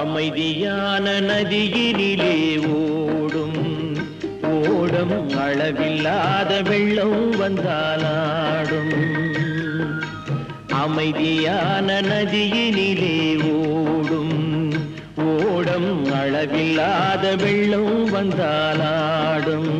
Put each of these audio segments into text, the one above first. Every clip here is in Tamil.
அமைதியான நதியினிலே ஓடும் ஓடம் அளவில்லாத வெள்ளம் வந்தாலாடும். அமைதியான நதியினிலே ஓடும் ஓடம் அளவில்லாத வெள்ளம் வந்தாலாடும்.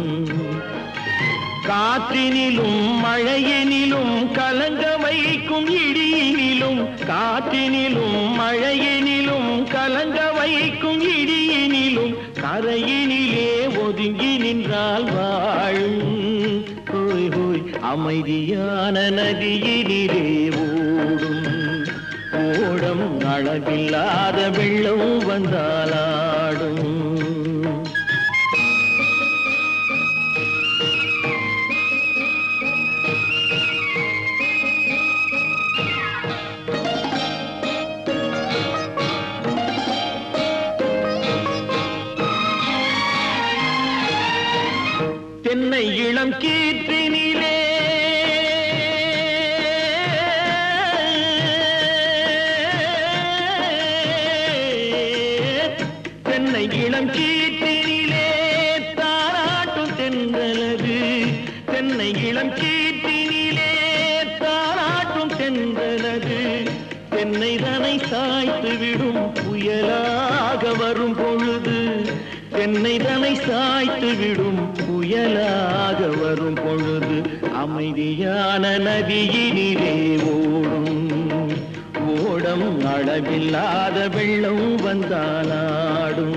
காற்றினிலும் மழையினிலும் கலங்க வைக்கும் இடியினிலும், காற்றினிலும் மழையினிலும் கலங்க வைக்கும் இடியினிலும் கரையினிலே ஒதுங்கி நின்றால் வாழும். ஹோய் ஹோய் அமைதியான நதியினிலே ஓடும் ஓடம் அளவில்லாத வெள்ளம் வந்தாலாடும். தென்னை இளம் கீற்றினிலே தென்னை இளம் கீற்றினிலே தாராட்டும் தென்றலது. தென்னை இளம் கீற்றினிலே தாராட்டும் தென்றலது. தென்னை தனை சாய்த்து விடும் புயலாக வரும் பொழுது, தென்னை தனை சாய்த்து விடும் புயலாக வரும் பொழுது அமைதியான நதியினிலே ஓடும் ஓடம் அளவில்லாத வெள்ளம் வந்தாலாடும்.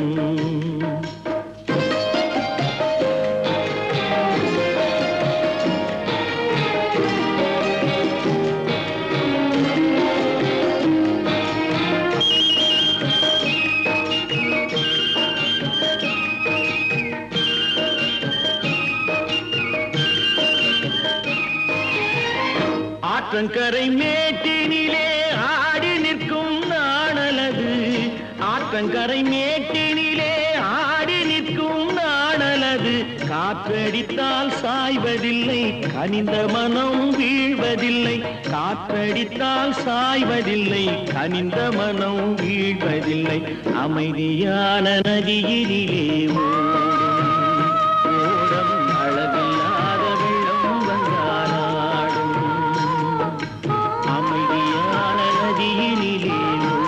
ஆற்றங்கரை மேட்டினிலே ஆடி நிற்கும் நாணலது. ஆற்றங்கரை மேட்டினிலே ஆடி நிற்கும் நாணலது. காற்றடித்தால் சாய்வதில்லை, கனிந்த மனம் வீழ்வதில்லை. காற்றடித்தால் சாய்வதில்லை, கனிந்த மனம் வீழ்வதில்லை. அமைதியான நதியினிலே ஓடம் அளவில்லாத வெள்ளம் வந்தாலாடும். அமைதியான நதியினிலே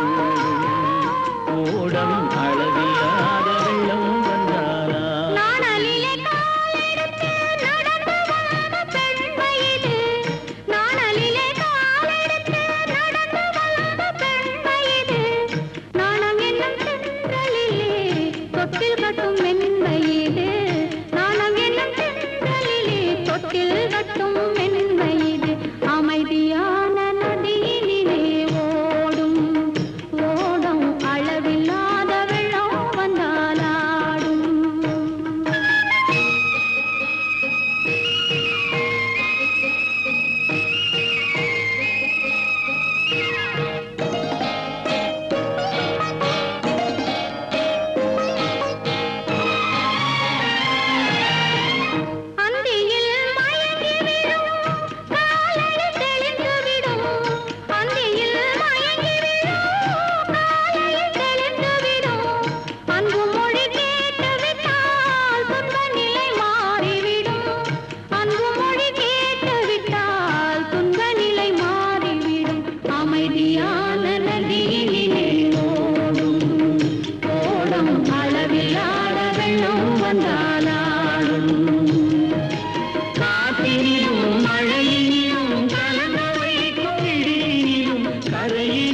ஓடம் அளவில்லாத வெள்ளம் வந்தாலாடும். நாணலிலே காலெடுத்து நடந்து வளர்ந்த பெண்மை இது. நாணலிலே காலெடுத்து நடந்து வளர்ந்த பெண்மை இது. நாணம் என்னும் தென்றலிலே தொட்டில் கட்டும் மென்மை இது. நாணம் என்னும் தென்றலிலே தொட்டில் கட்டும் மென்மை இது. அமைதியான நதியினிலே ஓடும் ஓடம் அளவில்லாத வெள்ளம் வந்தாலாடும். அந்தியில் மயங்கி விடும் காலடி தெளிந்து விடும். அந்தியில் மயங்கி விடும் காலடி தெளிந்து விடும். அன்பு மொழி கேட்டு விட்டால் துன்ப நிலை மாறிவிடும். அன்பு மொழி கேட்டு விட்டால் துன்ப நிலை மாறிவிடும். அமைதியான நதியினிலே ஓடும் ஓடம் அளவில்லாத வெள்ளம் வந்தாலாடும். காற்றினிலும் மழையினிலும் கலங்க வைக்கும் இடியினிலும் கரையில்